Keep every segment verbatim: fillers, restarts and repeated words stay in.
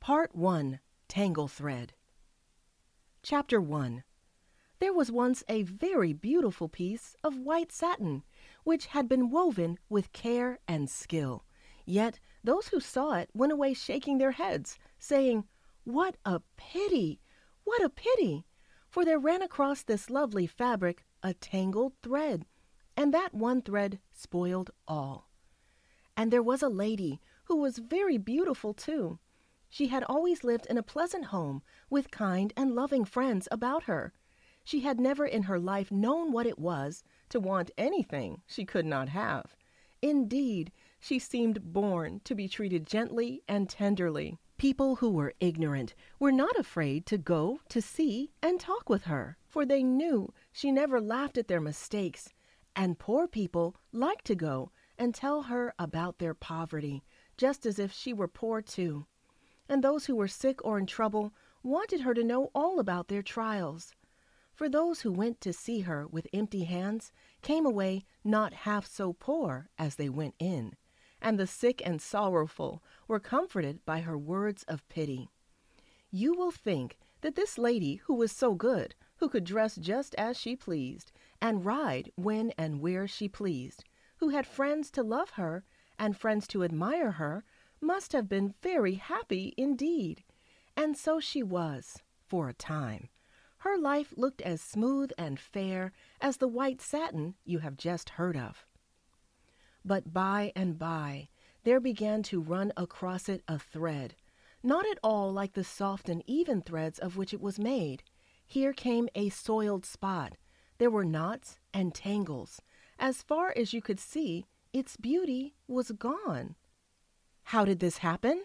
Part one. Tangle Thread. Chapter one. There was once a very beautiful piece of white satin, which had been woven with care and skill. Yet those who saw it went away shaking their heads, saying, "What a pity! What a pity!" For there ran across this lovely fabric a tangled thread, and that one thread spoiled all. And there was a lady who was very beautiful too. She had always lived in a pleasant home with kind and loving friends about her. She had never in her life known what it was to want anything she could not have. Indeed, she seemed born to be treated gently and tenderly. People who were ignorant were not afraid to go to see and talk with her, for they knew she never laughed at their mistakes, and poor people liked to go and tell her about their poverty, just as if she were poor too. And those who were sick or in trouble wanted her to know all about their trials. For those who went to see her with empty hands came away not half so poor as they went in, and the sick and sorrowful were comforted by her words of pity. You will think that this lady who was so good, who could dress just as she pleased, and ride when and where she pleased, who had friends to love her and friends to admire her, must have been very happy indeed. And so she was, for a time. Her life looked as smooth and fair as the white satin you have just heard of. But by and by there began to run across it a thread, not at all like the soft and even threads of which it was made. Here came a soiled spot. There were knots and tangles. As far as you could see, its beauty was gone. How did this happen?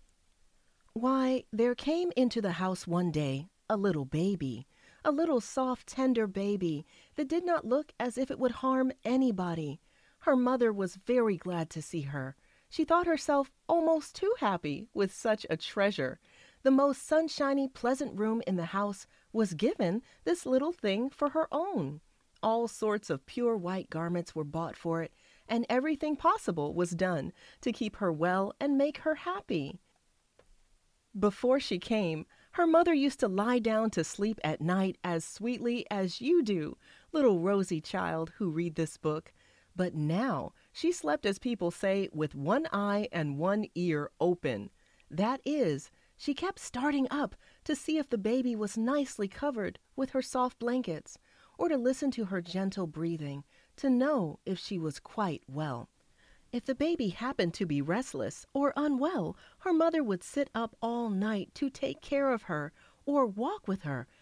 Why, there came into the house one day a little baby, a little soft, tender baby that did not look as if it would harm anybody. Her mother was very glad to see her. She thought herself almost too happy with such a treasure. The most sunshiny, pleasant room in the house was given this little thing for her own. All sorts of pure white garments were bought for it, and everything possible was done to keep her well and make her happy. Before she came, her mother used to lie down to sleep at night as sweetly as you do, little rosy child who read this book. But now she slept, as people say, with one eye and one ear open. That is, she kept starting up to see if the baby was nicely covered with her soft blankets, or to listen to her gentle breathing, to know if she was quite well. If the baby happened to be restless or unwell, her mother would sit up all night to take care of her, or walk with her